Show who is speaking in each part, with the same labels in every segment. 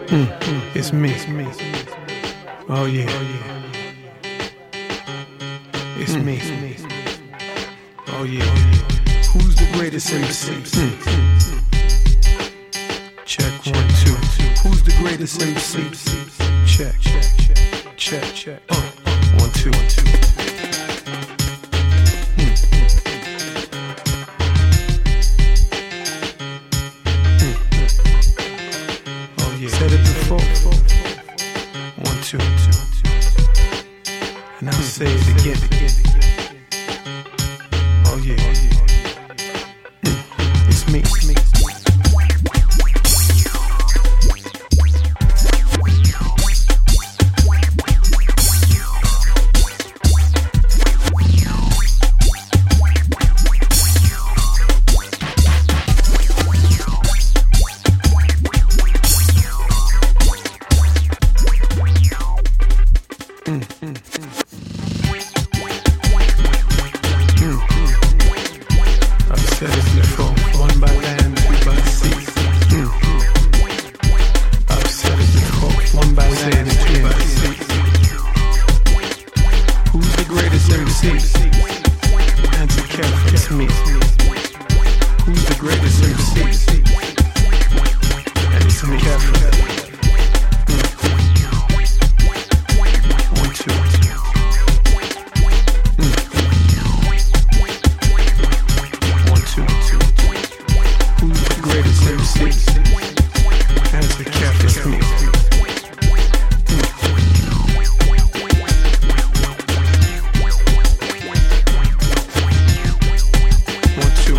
Speaker 1: It's me. Oh yeah. It's me. Oh yeah. Who's the greatest MC? Check 1, 2. Who's the greatest MC? Check. 1, 2. Oh yeah. Said it before. 1, 2. And I'll say it again. Oh yeah. It's me. I've said it before, 1 by land, 2 by sea. I've said it before, 1 by land, 2 by sea. Who's the greatest MC? Answer carefully, it's me. Who's the greatest MC? And it's me. Carefully. 1, 2. Who's the greatest MC? Answer carefully, it's me. 1, 2.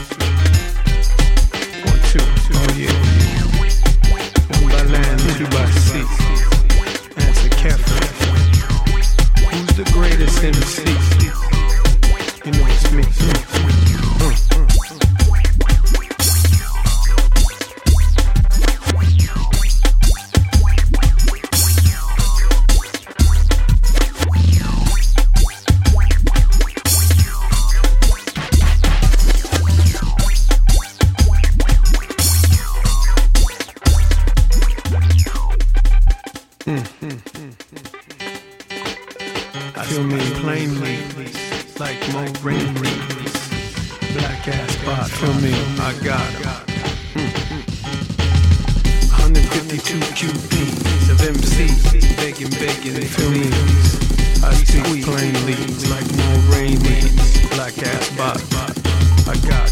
Speaker 1: 1, 2. Oh yeah. 1 by land, 2 by sea. Answer carefully. Who's the greatest MC? You know it's me. I feel me plainly, like more rain leaves. Black ass spot, feel me, I got 152 QPs of MCs, begging, feel me. I speak plainly, like more rain leaves. Black ass spot, I got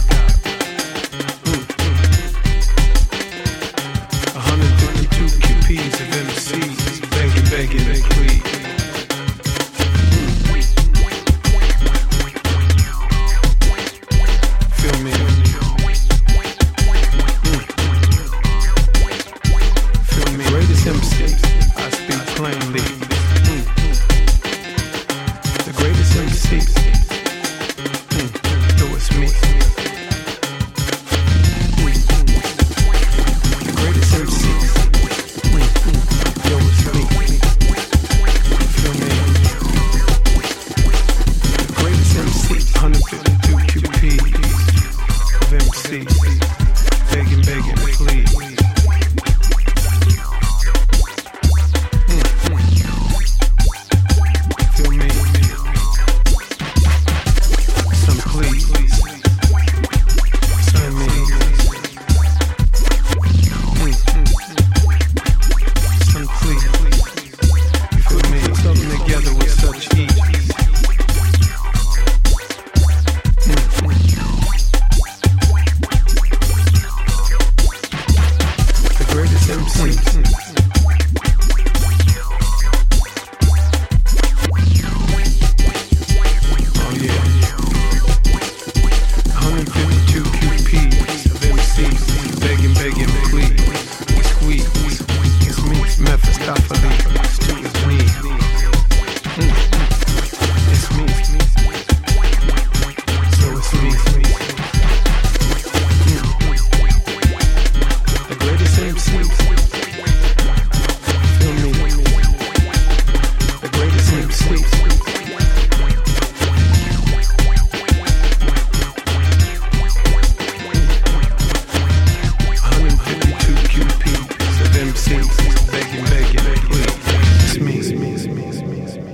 Speaker 1: 152 QPs of MCs, begging, please. Feel me. Feel me. Greatest MC, I speak plainly. The greatest MC, no, it's me. The greatest MC, yo, it's me. Feel me. The greatest MC, 152 QPs of MCs, begging, please. Feel me? Some please. Some me. Some please. You feel me? Something together with such ease. The greatest MC. Oh yeah. 152 QPs of MCs, begging, please. Squeeze. It's me, Mephistopheles. It's me. It's me. So it's me. The greatest MC. Feel me. The greatest MC. 152 QPs of MCs. me.